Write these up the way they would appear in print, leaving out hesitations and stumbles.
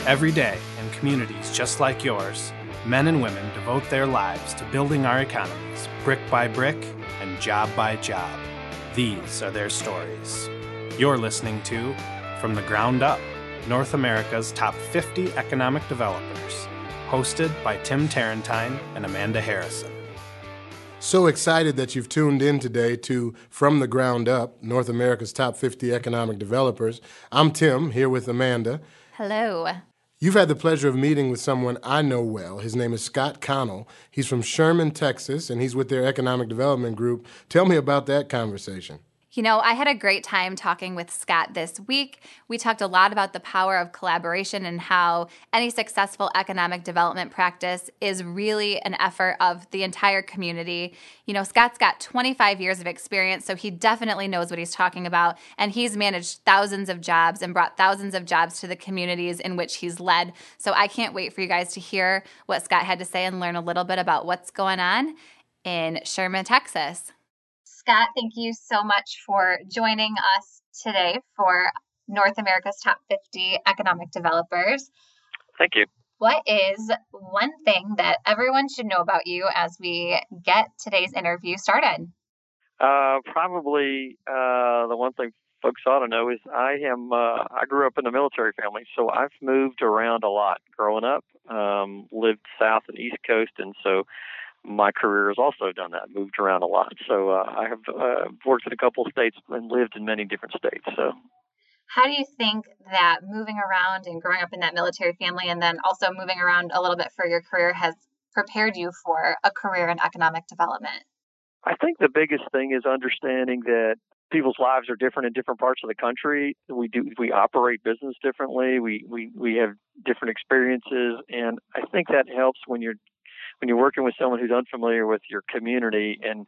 Every day, in communities just like yours, men and women devote their lives to building our economies, brick by brick and job by job. These are their stories. You're listening to From the Ground Up, North America's Top 50 Economic Developers, hosted by Tim Tarentine and Amanda Harrison. So excited that you've tuned in today to From the Ground Up, North America's Top 50 Economic Developers. I'm Tim, here with Amanda. Hello. You've had the pleasure of meeting with someone I know well. His name is Scott Connell. He's from Sherman, Texas, and he's with their Economic Development Group. Tell me about that conversation. You know, I had a great time talking with Scott this week. We talked a lot about the power of collaboration and how any successful economic development practice is really an effort of the entire community. You know, Scott's got 25 years of experience, so he definitely knows what he's talking about. And he's managed thousands of jobs and brought thousands of jobs to the communities in which he's led. So I can't wait for you guys to hear what Scott had to say and learn a little bit about what's going on in Sherman, Texas. Scott, thank you so much for joining us today for North America's Top 50 Economic Developers. Thank you. What is one thing that everyone should know about you as we get today's interview started? Probably the one thing folks ought to know is I grew up in a military family, so I've moved around a lot growing up, lived south and east coast, and so my career has also done that, moved around a lot. So I have worked in a couple of states and lived in many different states. So, how do you think that moving around and growing up in that military family and then also moving around a little bit for your career has prepared you for a career in economic development? I think the biggest thing is understanding that people's lives are different in different parts of the country. We operate business differently. We have different experiences, and I think that helps when you're working with someone who's unfamiliar with your community and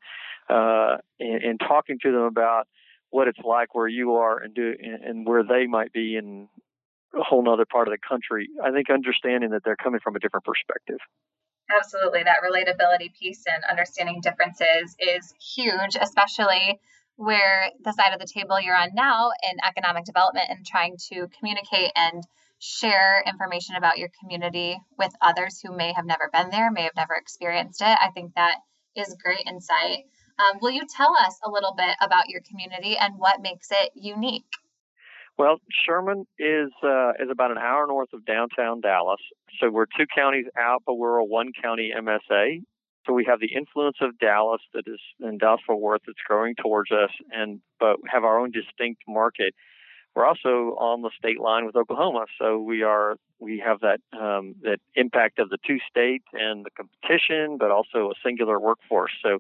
talking to them about what it's like where you are and where they might be in a whole nother part of the country. I think understanding that they're coming from a different perspective. Absolutely. That relatability piece and understanding differences is huge, especially where the side of the table you're on now in economic development and trying to communicate and share information about your community with others who may have never been there, may have never experienced it. I think that is great insight. Will you tell us a little bit about your community and what makes it unique? Well, Sherman is about an hour north of downtown Dallas. So we're 2 counties out, but we're a 1-county MSA. So we have the influence of Dallas that is in Dallas-Fort Worth that's growing towards us, but have our own distinct market. We're also on the state line with Oklahoma, so we have that impact of the 2 states and the competition, but also a singular workforce. So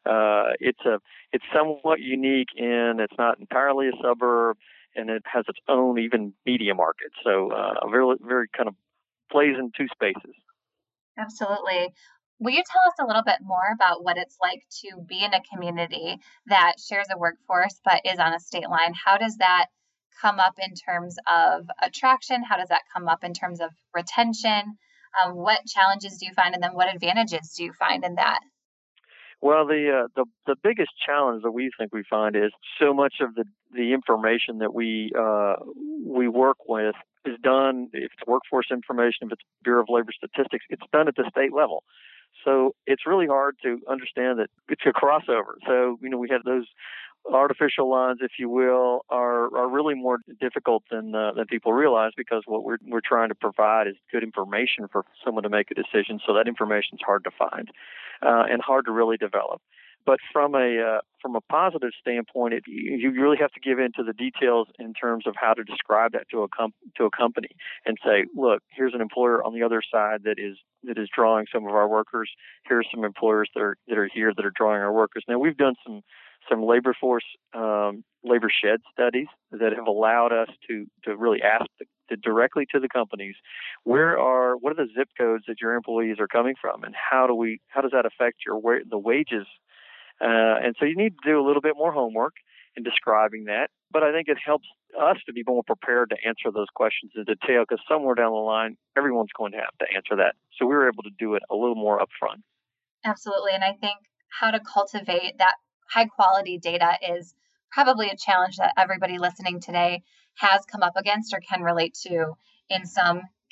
it's somewhat unique in it's not entirely a suburb, and it has its own even media market. So a very very kind of plays in 2 spaces. Absolutely. Will you tell us a little bit more about what it's like to be in a community that shares a workforce but is on a state line? How does that come up in terms of attraction? How does that come up in terms of retention? What challenges do you find, and then what advantages do you find in that? Well, the biggest challenge that we think we find is so much of the information that we work with is done. If it's workforce information, if it's Bureau of Labor Statistics, it's done at the state level. So it's really hard to understand that it's a crossover. So we have those artificial lines, if you will, are really more difficult than people realize, because what we're trying to provide is good information for someone to make a decision. So that information is hard to find and hard to really develop. But from a positive standpoint, you really have to give into the details in terms of how to describe that to a company and say, look, here's an employer on the other side that is drawing some of our workers. Here's some employers that are here that are drawing our workers. Now, we've done some labor force labor shed studies that have allowed us to really ask directly to the companies, what are the zip codes that your employees are coming from, and how does that affect the wages? And so you need to do a little bit more homework in describing that. But I think it helps us to be more prepared to answer those questions in detail, because somewhere down the line, everyone's going to have to answer that. So we were able to do it a little more upfront. Absolutely. And I think how to cultivate that high quality data is probably a challenge that everybody listening today has come up against or can relate to in some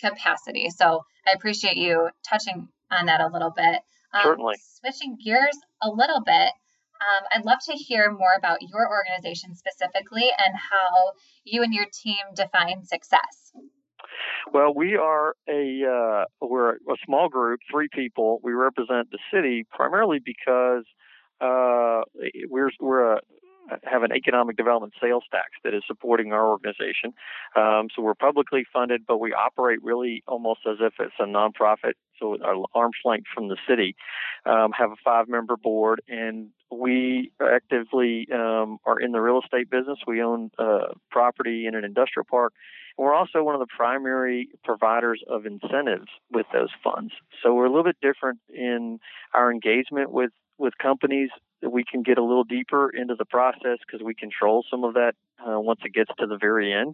capacity. So I appreciate you touching on that a little bit. Certainly. Switching gears a little bit, I'd love to hear more about your organization specifically and how you and your team define success. Well, we're a small group, 3 people. We represent the city primarily because have an economic development sales tax that is supporting our organization. So we're publicly funded, but we operate really almost as if it's a nonprofit. So our arm's length from the city, have a 5-member board, and we actively are in the real estate business. We own property in an industrial park. And we're also one of the primary providers of incentives with those funds. So we're a little bit different in our engagement with companies. We can get a little deeper into the process because we control some of that once it gets to the very end,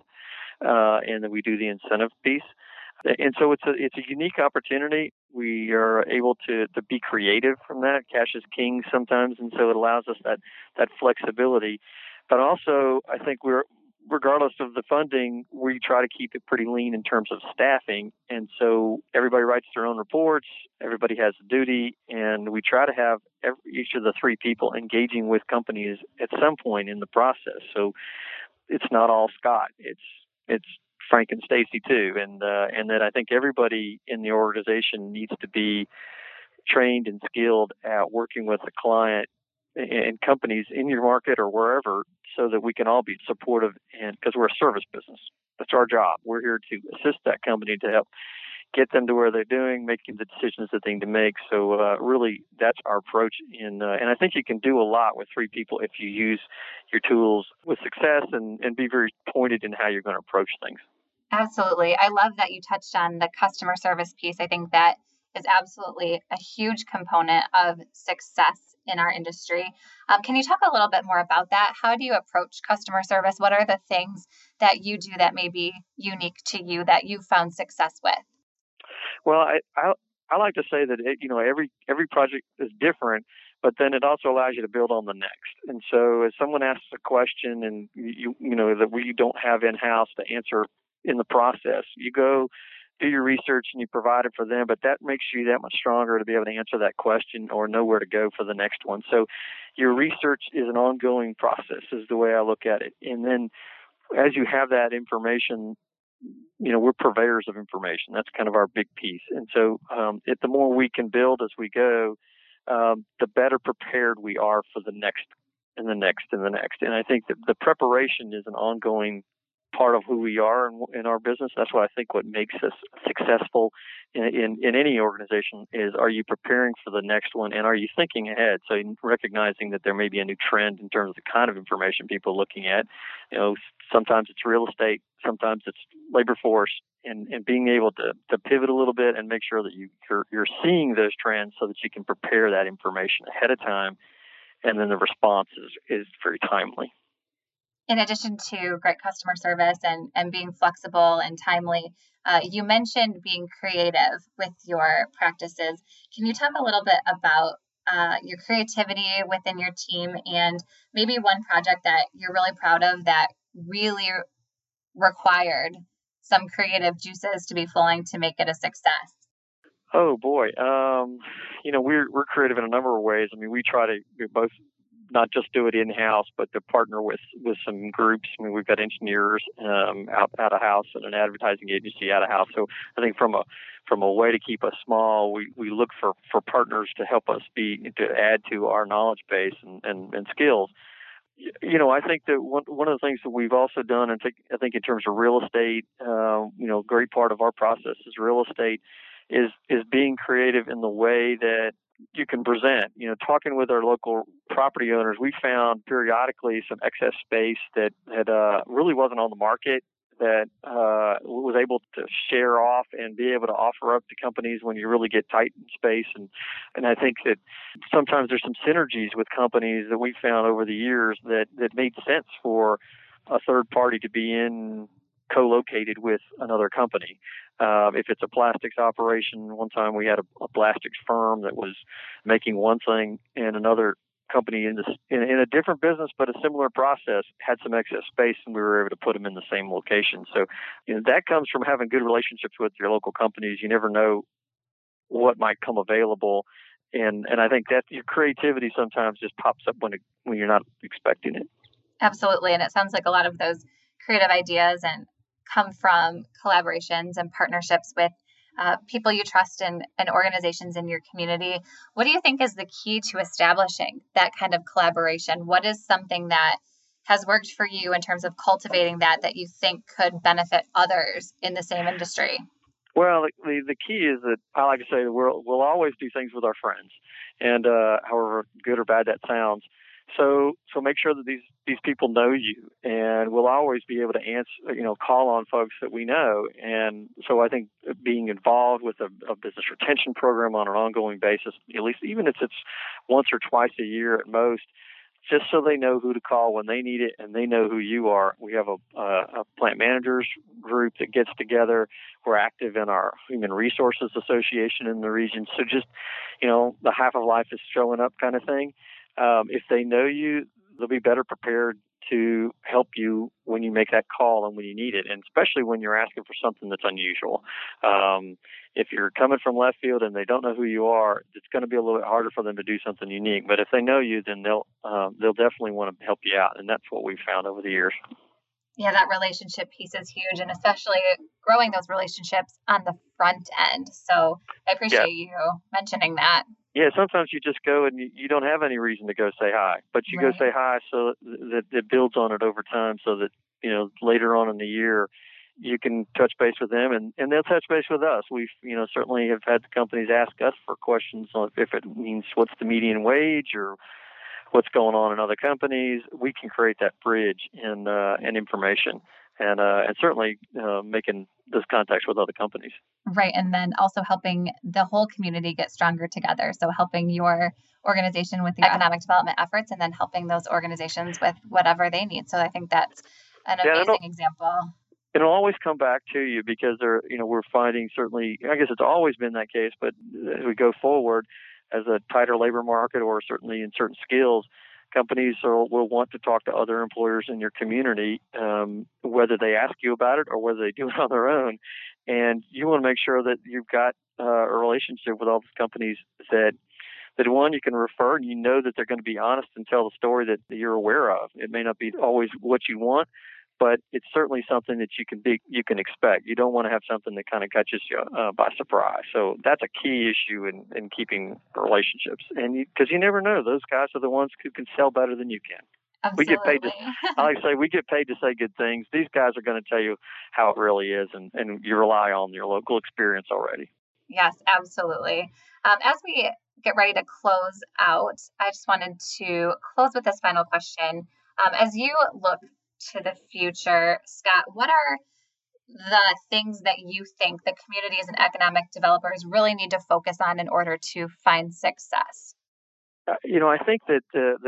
and then we do the incentive piece. And so it's a unique opportunity. We are able to be creative from that. Cash is king sometimes, and so it allows us that flexibility. But also, I think regardless of the funding, we try to keep it pretty lean in terms of staffing. And so everybody writes their own reports, everybody has a duty, and we try to have each of the 3 people engaging with companies at some point in the process. So it's not all Scott. It's Frank and Stacy too. And that I think everybody in the organization needs to be trained and skilled at working with a client and companies in your market or wherever, so that we can all be supportive, and because we're a service business. That's our job. We're here to assist that company to help get them to where they're doing, making the decisions that they need to make. So really, that's our approach. And I think you can do a lot with 3 people if you use your tools with success and be very pointed in how you're going to approach things. Absolutely. I love that you touched on the customer service piece. I think that is absolutely a huge component of success in our industry. Can you talk a little bit more about that? How do you approach customer service? What are the things that you do that may be unique to you that you've found success with? Well, I like to say that every project is different, but then it also allows you to build on the next. And so, as someone asks a question and you that we don't have in-house to answer in the process, you go do your research and you provide it for them, but that makes you that much stronger to be able to answer that question or know where to go for the next one. So your research is an ongoing process, is the way I look at it. And then as you have that information, we're purveyors of information. That's kind of our big piece. And so the more we can build as we go, the better prepared we are for the next and the next and the next. And I think that the preparation is an ongoing part of who we are in our business. That's what I think what makes us successful in any organization is, are you preparing for the next one, and are you thinking ahead? So recognizing that there may be a new trend in terms of the kind of information people are looking at. Sometimes it's real estate, sometimes it's labor force, and being able to pivot a little bit and make sure that you're seeing those trends so that you can prepare that information ahead of time, and then the response is very timely. In addition to great customer service and being flexible and timely, you mentioned being creative with your practices. Can you talk a little bit about your creativity within your team and maybe one project that you're really proud of that really required some creative juices to be flowing to make it a success? Oh boy, we're creative in a number of ways. I mean, we try to both not just do it in-house, but to partner with some groups. I mean, we've got engineers out of house and an advertising agency out of house. So I think from a way to keep us small, we look for partners to help us to add to our knowledge base and skills. I think that one of the things that we've also done, and I think in terms of real estate, a great part of our process is real estate is being creative in the way that you can present. Talking with our local property owners, we found periodically some excess space that really wasn't on the market, that was able to share off and be able to offer up to companies when you really get tight in space. And I think that sometimes there's some synergies with companies that we found over the years that made sense for a third party to be co-located with another company. If it's a plastics operation, one time we had a plastics firm that was making one thing and another company in a different business but a similar process had some excess space, and we were able to put them in the same location. So that comes from having good relationships with your local companies. You never know what might come available, and I think that your creativity sometimes just pops up when you're not expecting it. Absolutely, and it sounds like a lot of those creative ideas and come from collaborations and partnerships with people you trust and organizations in your community. What do you think is the key to establishing that kind of collaboration? What is something that has worked for you in terms of cultivating that you think could benefit others in the same industry? Well, the key is that I like to say that we'll always do things with our friends, and however good or bad that sounds. So make sure that these people know you, and we'll always be able to answer, call on folks that we know. And so I think being involved with a business retention program on an ongoing basis, at least even if it's once or twice a year at most, just so they know who to call when they need it and they know who you are. We have a plant managers group that gets together. We're active in our Human Resources Association in the region. So just, the half of life is showing up kind of thing. If they know you, they'll be better prepared to help you when you make that call and when you need it, and especially when you're asking for something that's unusual. If you're coming from left field and they don't know who you are, it's going to be a little bit harder for them to do something unique. But if they know you, then they'll definitely want to help you out, and that's what we've found over the years. Yeah, that relationship piece is huge, and especially growing those relationships on the front end. So I appreciate you mentioning that. Yeah, sometimes you just go and you don't have any reason to go say hi, but you go say hi so that it builds on it over time, so that, later on in the year you can touch base with them and they'll touch base with us. We've, certainly have had the companies ask us for questions on if it means what's the median wage or what's going on in other companies. We can create that bridge and information and certainly making those contacts with other companies. Right. And then also helping the whole community get stronger together. So helping your organization with your economic development efforts and then helping those organizations with whatever they need. So I think that's an amazing example. It'll always come back to you because we're finding certainly, I guess it's always been that case, but as we go forward as a tighter labor market or certainly in certain skills, companies will want to talk to other employers in your community, whether they ask you about it or whether they do it on their own. And you want to make sure that you've got a relationship with all these companies that one, you can refer and you know that they're going to be honest and tell the story that you're aware of. It may not be always what you want, but it's certainly something that you can expect. You don't want to have something that kind of catches you by surprise. So that's a key issue in keeping relationships. And because you never know, those guys are the ones who can sell better than you can. Absolutely. We get paid I like to say, we get paid to say good things. These guys are going to tell you how it really is, and you rely on your local experience already. Yes, absolutely. As we get ready to close out, I just wanted to close with this final question. As you look to the future, Scott, what are the things that you think the communities and economic developers really need to focus on in order to find success? I think that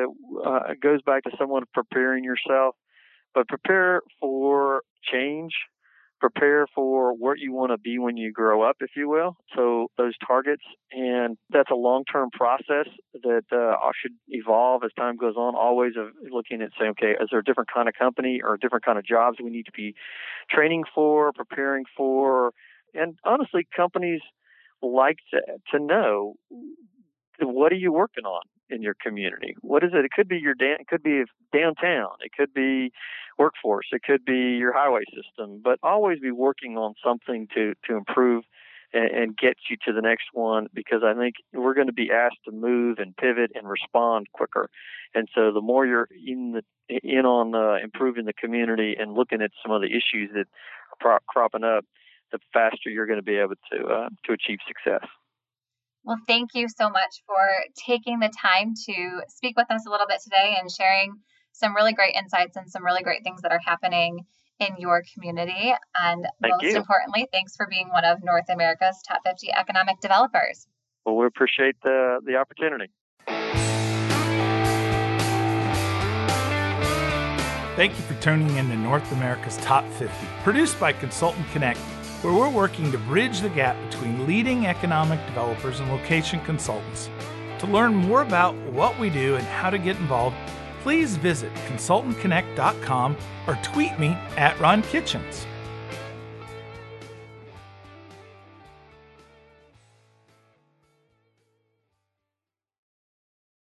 it goes back to somewhat preparing yourself, but prepare for change, prepare for what you want to be when you grow up, if you will. So those targets, and that's a long-term process that should evolve as time goes on, always looking at saying, okay, is there a different kind of company or a different kind of jobs we need to be training for, preparing for? And honestly, companies like to know, what are you working on in your community? What is it? It could be it could be downtown. It could be workforce. It could be your highway system. But always be working on something to improve and get you to the next one, because I think we're going to be asked to move and pivot and respond quicker. And so the more you're in on improving the community and looking at some of the issues that are cropping up, the faster you're going to be able to achieve success. Well, thank you so much for taking the time to speak with us a little bit today and sharing some really great insights and some really great things that are happening in your community. And most importantly, thanks for being one of North America's top 50 economic developers. Well, we appreciate the opportunity. Thank you for tuning in to North America's Top 50, produced by Consultant Connect, where we're working to bridge the gap between leading economic developers and location consultants. To learn more about what we do and how to get involved, please visit consultantconnect.com or tweet me at Ron Kitchens.